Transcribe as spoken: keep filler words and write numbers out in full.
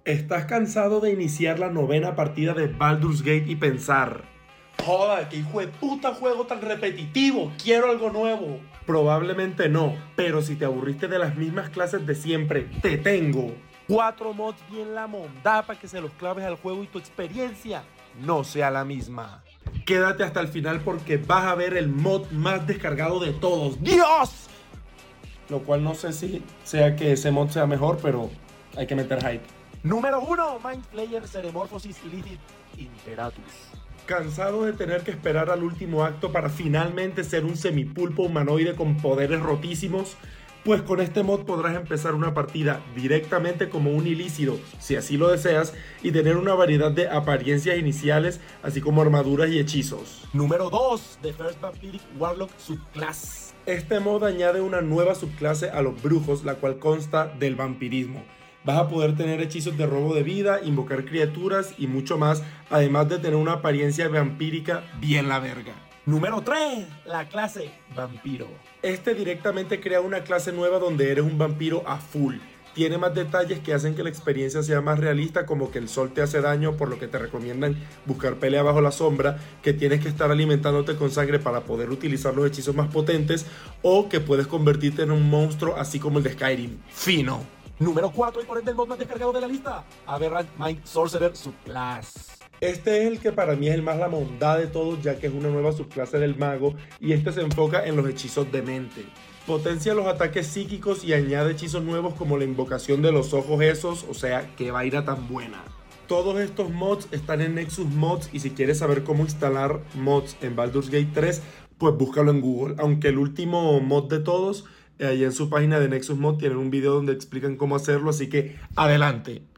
¿Estás cansado de iniciar la novena partida de Baldur's Gate y pensar: joda, qué hijo de puta juego tan repetitivo, quiero algo nuevo? Probablemente no, pero si te aburriste de las mismas clases de siempre, te tengo cuatro mods bien la monda para que se los claves al juego y tu experiencia no sea la misma. Quédate hasta el final porque vas a ver el mod más descargado de todos. ¡Dios! Lo cual no sé si sea que ese mod sea mejor, pero hay que meter hype. Número uno, Mind Flayer Ceremorphosis Illithid Imperatus. ¿Cansado de tener que esperar al último acto para finalmente ser un semipulpo humanoide con poderes rotísimos? Pues con este mod podrás empezar una partida directamente como un ilícido, si así lo deseas, y tener una variedad de apariencias iniciales, así como armaduras y hechizos. Número dos, The First Vampiric Warlock Subclass. Este mod añade una nueva subclase a los brujos, la cual consta del vampirismo. Vas a poder tener hechizos de robo de vida, invocar criaturas y mucho más, además de tener una apariencia vampírica bien la verga. Número tres, la clase Vampiro. Este directamente crea una clase nueva donde eres un vampiro a full. Tiene más detalles que hacen que la experiencia sea más realista, como que el sol te hace daño, por lo que te recomiendan buscar pelea bajo la sombra, que tienes que estar alimentándote con sangre para poder utilizar los hechizos más potentes, o que puedes convertirte en un monstruo así como el de Skyrim. Fino. Número cuatro, y por ende el mod más descargado de la lista, Aberrant Mind Sorcerer Subclass. Este es el que para mí es el más la mondá de todos, ya que es una nueva subclase del mago y este se enfoca en los hechizos de mente. Potencia los ataques psíquicos y añade hechizos nuevos como la invocación de los ojos esos, o sea, que vaina tan buena. Todos estos mods están en Nexus Mods y si quieres saber cómo instalar mods en Baldur's Gate tres, pues búscalo en Google, aunque el último mod de todos, ahí en su página de Nexus Mod tienen un video donde explican cómo hacerlo, así que adelante.